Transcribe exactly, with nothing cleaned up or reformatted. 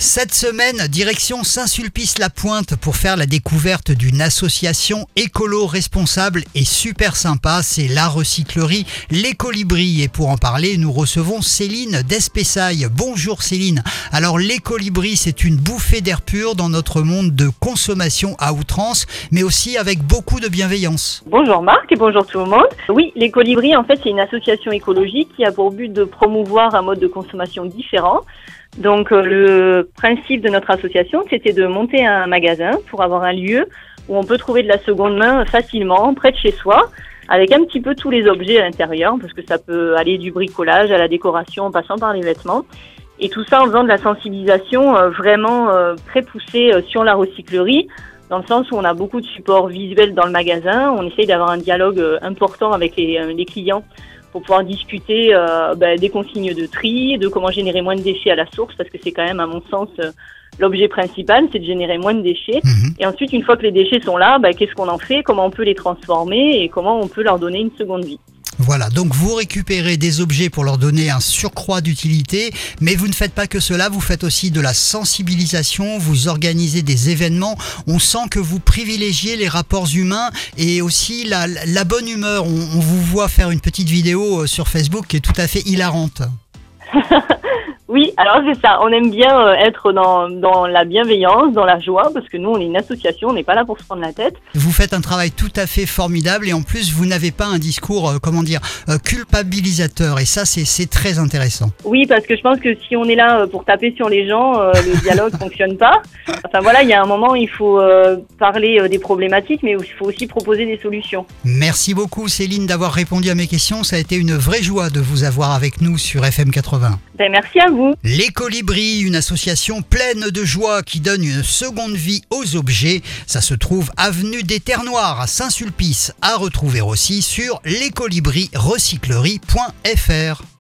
Cette semaine, direction Saint-Sulpice-la-Pointe pour faire la découverte d'une association écolo-responsable et super sympa, c'est la recyclerie Les Colibris. Et pour en parler, nous recevons Céline Despessailles. Bonjour Céline. Alors Les Colibris, c'est une bouffée d'air pur dans notre monde de consommation à outrance, mais aussi avec beaucoup de bienveillance. Bonjour Marc et bonjour tout le monde. Oui, Les Colibris, en fait, c'est une association écologique qui a pour but de promouvoir un mode de consommation différent. Donc euh, le principe de notre association, c'était de monter un magasin pour avoir un lieu où on peut trouver de la seconde main facilement, près de chez soi, avec un petit peu tous les objets à l'intérieur, parce que ça peut aller du bricolage à la décoration en passant par les vêtements. Et tout ça en faisant de la sensibilisation euh, vraiment euh, très poussée euh, sur la recyclerie, dans le sens où on a beaucoup de supports visuels dans le magasin. On essaye d'avoir un dialogue euh, important avec les, euh, les clients pour pouvoir discuter euh, ben, des consignes de tri, de comment générer moins de déchets à la source, parce que c'est quand même, à mon sens, euh, l'objet principal, c'est de générer moins de déchets. Mmh. Et ensuite, une fois que les déchets sont là, ben, qu'est-ce qu'on en fait, comment on peut les transformer et comment on peut leur donner une seconde vie. Voilà, donc vous récupérez des objets pour leur donner un surcroît d'utilité, mais vous ne faites pas que cela, vous faites aussi de la sensibilisation, vous organisez des événements, on sent que vous privilégiez les rapports humains et aussi la, la bonne humeur. On, on vous voit faire une petite vidéo sur Facebook qui est tout à fait hilarante. Oui, alors c'est ça, on aime bien être dans, dans la bienveillance, dans la joie, parce que nous on est une association, on n'est pas là pour se prendre la tête. Vous faites un travail tout à fait formidable et en plus vous n'avez pas un discours, euh, comment dire, euh, culpabilisateur, et ça c'est, c'est très intéressant. Oui, parce que je pense que si on est là pour taper sur les gens, euh, le dialogue fonctionne pas. Enfin voilà, il y a un moment il faut euh, parler euh, des problématiques, mais il faut aussi proposer des solutions. Merci beaucoup Céline d'avoir répondu à mes questions, ça a été une vraie joie de vous avoir avec nous sur F M quatre-vingts. Ben, merci à vous. Les Colibris, une association pleine de joie qui donne une seconde vie aux objets. Ça se trouve avenue des Terres Noires à Saint-Sulpice, à retrouver aussi sur lescolibrisrecyclerie point f r.